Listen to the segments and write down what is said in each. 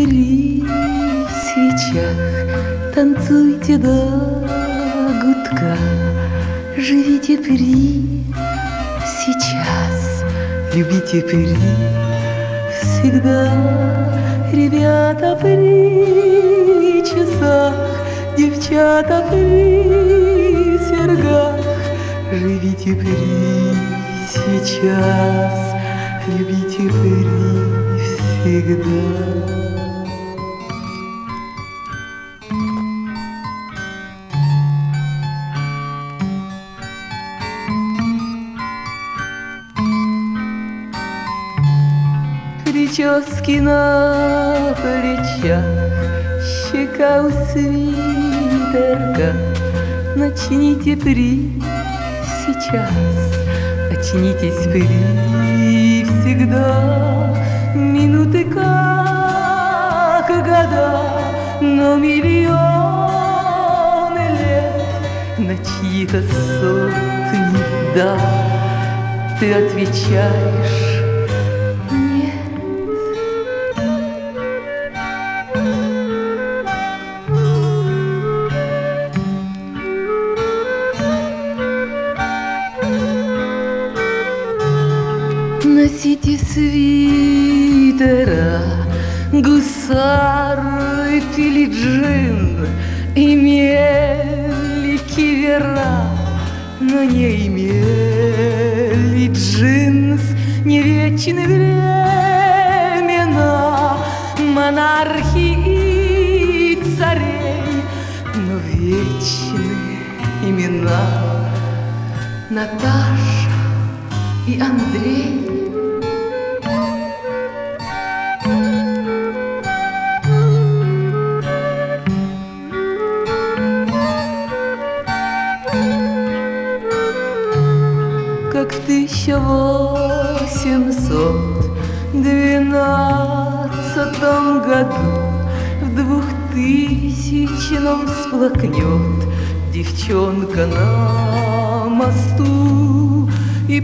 при свечах, танцуйте до гудка, живите при сейчас, любите при всегда. Ребята при часах, девчата при сергах, живите при сейчас, любите при всегда. Прически на плечах, щека у свитерка. Начните при сейчас, очнитесь при всегда. Минуты как года, но миллионы лет на чьи-то сотни «да». Ты отвечаешь: носите свитера, гусары пили джин, имели кивера, но не имели джинс. Не вечны времена монархии и царей, но вечны имена Наташа и Андрей. Как в 1812 году, в 2000 всплакнет девчонка на мосту, и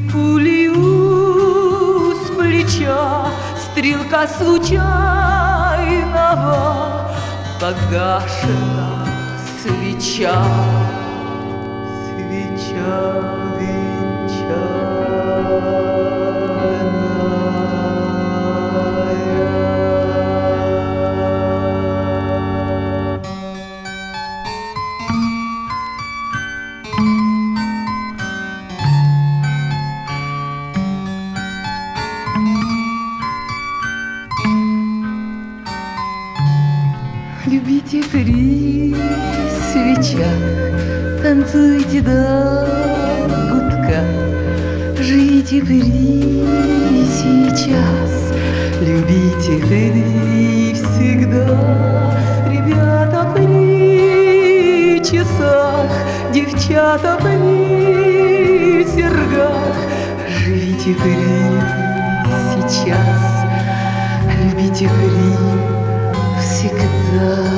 пулею с плеча стрелка случайного погашена свеча. Свеча любите при свечах, танцуйте до гудка, живите при сейчас, любите при всегда. Ребята при часах, девчата при сергах, живите при сейчас, любите при всегда.